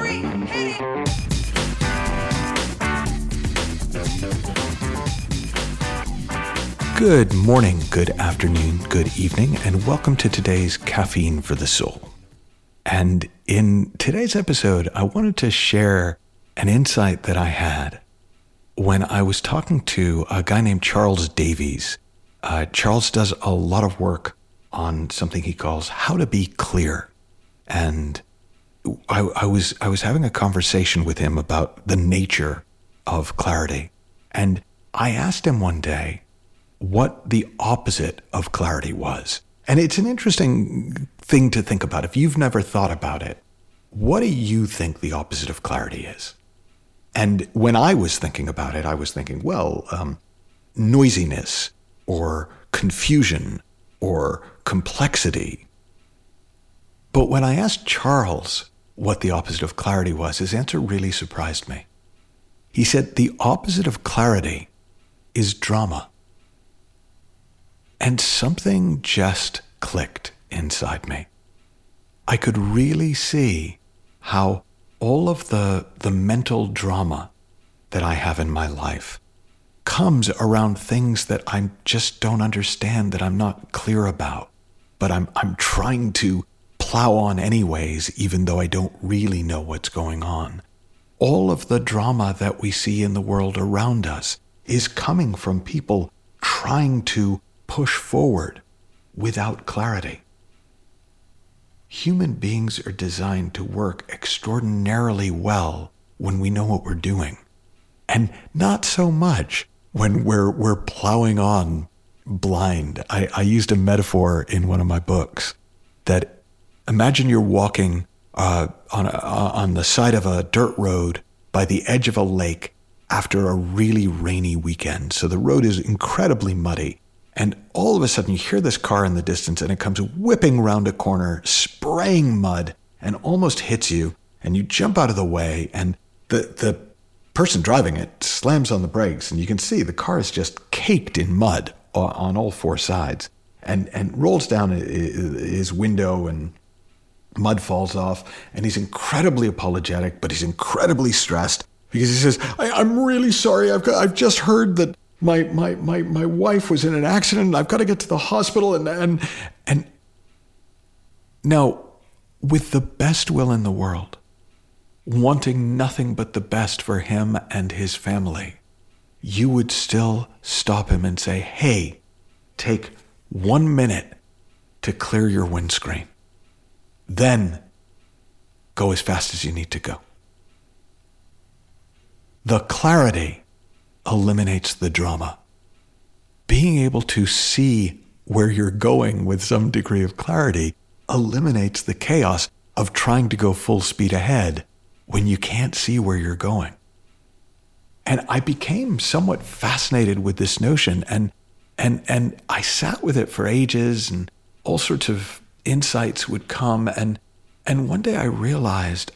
3, hit it! Good morning, good afternoon, good evening, and welcome to today's Caffeine for the Soul. And in today's episode, I wanted to share an insight that I had when I was talking to a guy named Charles Davies. Charles does a lot of work on something he calls how to be clear. And I was having a conversation with him about the nature of clarity. And I asked him one day what the opposite of clarity was. And it's an interesting thing to think about. If you've never thought about it, what do you think the opposite of clarity is? And when I was thinking about it, I was thinking, noisiness or confusion or complexity. But when I asked Charles what the opposite of clarity was, his answer really surprised me. He said the opposite of clarity is drama. And something just clicked inside me. I could really see how all of the mental drama that I have in my life comes around things that I just don't understand, that I'm not clear about, but I'm trying to plow on anyways, even though I don't really know what's going on. All of the drama that we see in the world around us is coming from people trying to push forward without clarity. Human beings are designed to work extraordinarily well when we know what we're doing, and not so much when we're plowing on blind. I used a metaphor in one of my books that imagine you're walking on the side of a dirt road by the edge of a lake after a really rainy weekend. So the road is incredibly muddy. And all of a sudden, you hear this car in the distance, and it comes whipping around a corner, spraying mud, and almost hits you. And you jump out of the way, and the person driving it slams on the brakes, and you can see the car is just caked in mud on all four sides, and rolls down his window, and mud falls off. And he's incredibly apologetic, but he's incredibly stressed because he says, "I'm really sorry. I've just heard that My wife was in an accident and I've got to get to the hospital and now, with the best will in the world, wanting nothing but the best for him and his family, you would still stop him and say, "Hey, take 1 minute to clear your windscreen. Then go as fast as you need to go." The clarity eliminates the drama. Being able to see where you're going with some degree of clarity eliminates the chaos of trying to go full speed ahead when you can't see where you're going. And I became somewhat fascinated with this notion, and I sat with it for ages, and all sorts of insights would come, and one day I realized,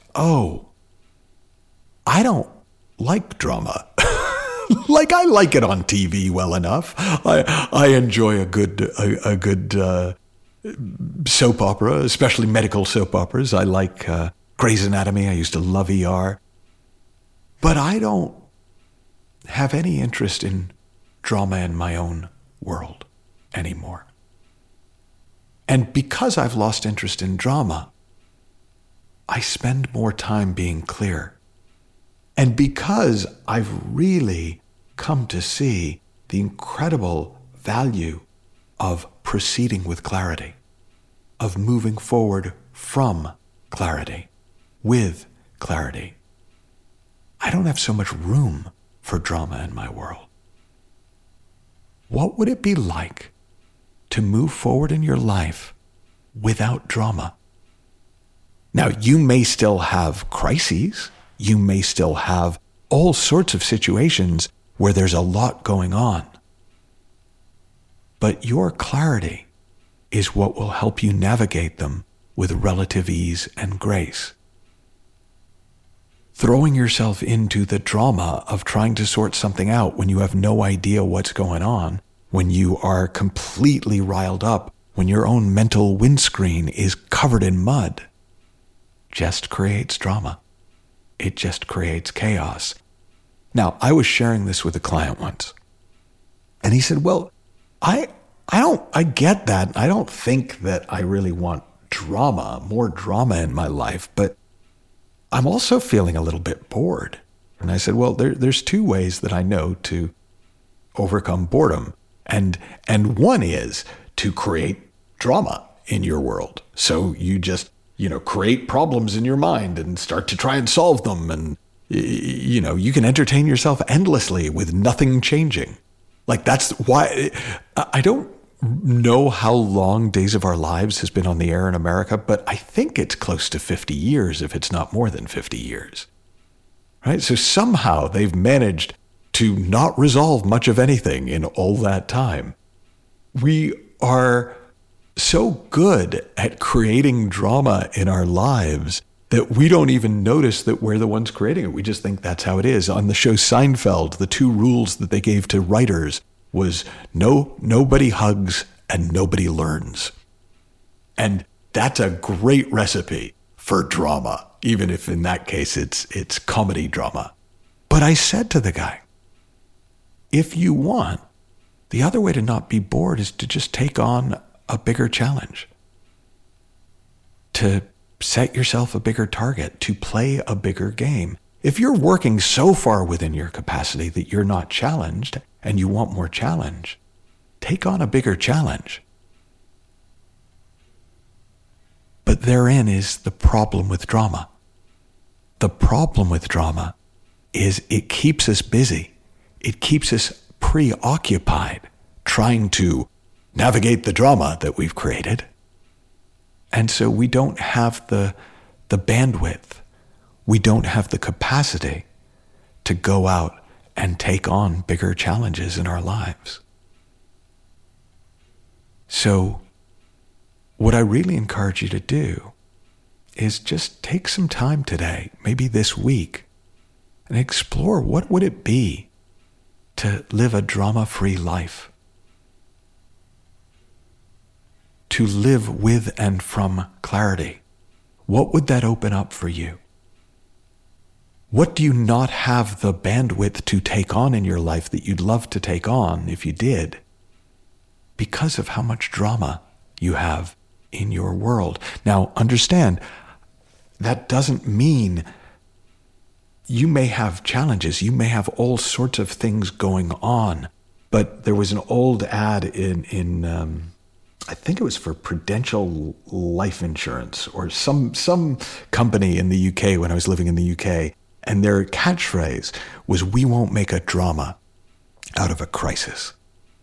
I don't like drama. Like, I like it on TV well enough. I enjoy a good soap opera, especially medical soap operas. I like Grey's Anatomy. I used to love ER. But I don't have any interest in drama in my own world anymore. And because I've lost interest in drama, I spend more time being clear. And because I've really come to see the incredible value of proceeding with clarity, of moving forward from clarity, with clarity, I don't have so much room for drama in my world. What would it be like to move forward in your life without drama? Now, you may still have crises. You may still have all sorts of situations where there's a lot going on. But your clarity is what will help you navigate them with relative ease and grace. Throwing yourself into the drama of trying to sort something out when you have no idea what's going on, when you are completely riled up, when your own mental windscreen is covered in mud, just creates drama. it just creates chaos. Now, I was sharing this with a client once, and he said, well, I get that. I don't think that I really want more drama in my life, but I'm also feeling a little bit bored. And I said, well, there's two ways that I know to overcome boredom. And one is to create drama in your world. So you just, create problems in your mind and start to try and solve them. And, you can entertain yourself endlessly with nothing changing. Like, that's why I don't know how long Days of Our Lives has been on the air in America, but I think it's close to 50 years, if it's not more than 50 years. Right? So somehow they've managed to not resolve much of anything in all that time. We are so good at creating drama in our lives that we don't even notice that we're the ones creating it. We just think that's how it is. On the show Seinfeld, the two rules that they gave to writers was nobody hugs and nobody learns. And that's a great recipe for drama, even if in that case it's comedy drama. But I said to the guy, if you want, the other way to not be bored is to just take on a bigger challenge, to set yourself a bigger target, to play a bigger game. If you're working so far within your capacity that you're not challenged and you want more challenge, take on a bigger challenge. But therein is the problem with drama. The problem with drama is it keeps us busy. It keeps us preoccupied trying to navigate the drama that we've created. And so we don't have the bandwidth. We don't have the capacity to go out and take on bigger challenges in our lives. So what I really encourage you to do is just take some time today, maybe this week, and explore what would it be to live a drama-free life, to live with and from clarity. What would that open up for you? What do you not have the bandwidth to take on in your life that you'd love to take on if you did, because of how much drama you have in your world? Now, understand, that doesn't mean you may have challenges. You may have all sorts of things going on. But there was an old ad in I think it was for Prudential Life Insurance or some company in the UK when I was living in the UK. And their catchphrase was, "We won't make a drama out of a crisis."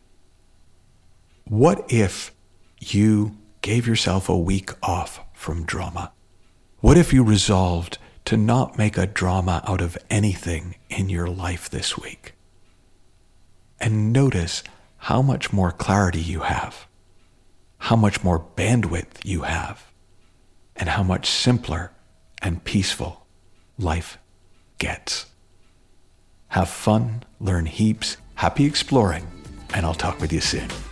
What if you gave yourself a week off from drama? What if you resolved to not make a drama out of anything in your life this week? And notice how much more clarity you have, how much more bandwidth you have, and how much simpler and peaceful life gets. Have fun, learn heaps, happy exploring, and I'll talk with you soon.